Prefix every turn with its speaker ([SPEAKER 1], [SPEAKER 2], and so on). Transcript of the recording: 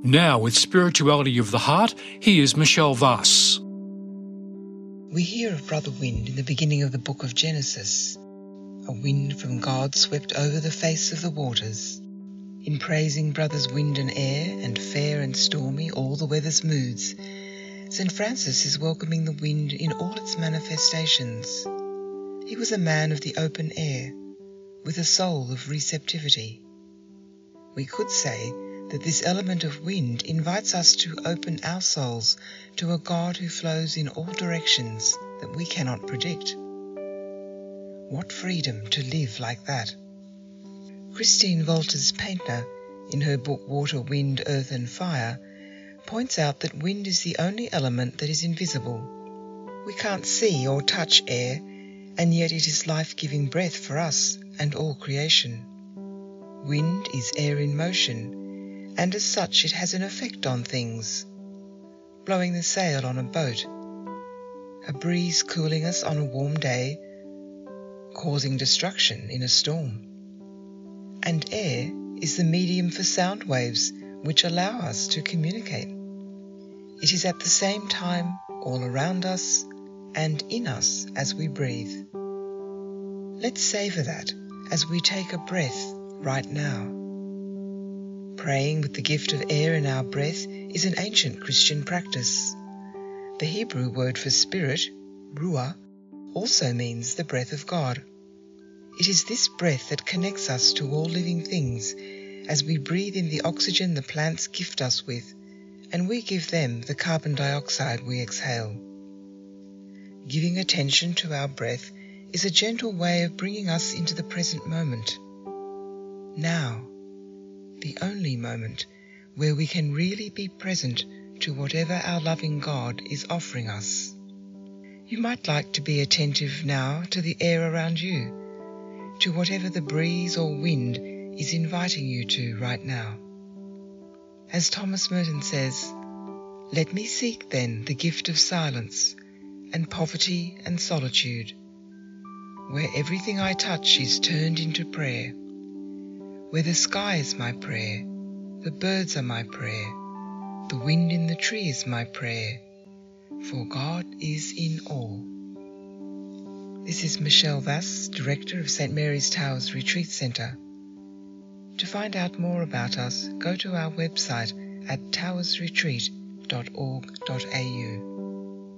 [SPEAKER 1] Now, with Spirituality of the Heart, here's Michelle Voss.
[SPEAKER 2] We hear of Brother Wind in the beginning of the book of Genesis. A wind from God swept over the face of the waters. In praising Brothers Wind and Air, and fair and stormy all the weather's moods, St. Francis is welcoming the wind in all its manifestations. He was a man of the open air, with a soul of receptivity. We could say that this element of wind invites us to open our souls to a God who flows in all directions that we cannot predict. What freedom to live like that! Christine Wolters Paintner, in her book Water, Wind, Earth and Fire, points out that wind is the only element that is invisible. We can't see or touch air, and yet it is life-giving breath for us and all creation. Wind is air in motion, and as such it has an effect on things. Blowing the sail on a boat, a breeze cooling us on a warm day, causing destruction in a storm. And air is the medium for sound waves which allow us to communicate. It is at the same time all around us and in us as we breathe. Let's savour that as we take a breath right now. Praying with the gift of air in our breath is an ancient Christian practice. The Hebrew word for spirit, ruah, also means the breath of God. It is this breath that connects us to all living things as we breathe in the oxygen the plants gift us with, and we give them the carbon dioxide we exhale. Giving attention to our breath is a gentle way of bringing us into the present moment. Now, the only moment where we can really be present to whatever our loving God is offering us. You might like to be attentive now to the air around you, to whatever the breeze or wind is inviting you to right now. As Thomas Merton says, "Let me seek then the gift of silence and poverty and solitude, where everything I touch is turned into prayer, where the sky is my prayer, the birds are my prayer, the wind in the tree is my prayer, for God is in all." This is Michelle Voss, Director of St. Mary's Towers Retreat Centre. To find out more about us, go to our website at towersretreat.org.au.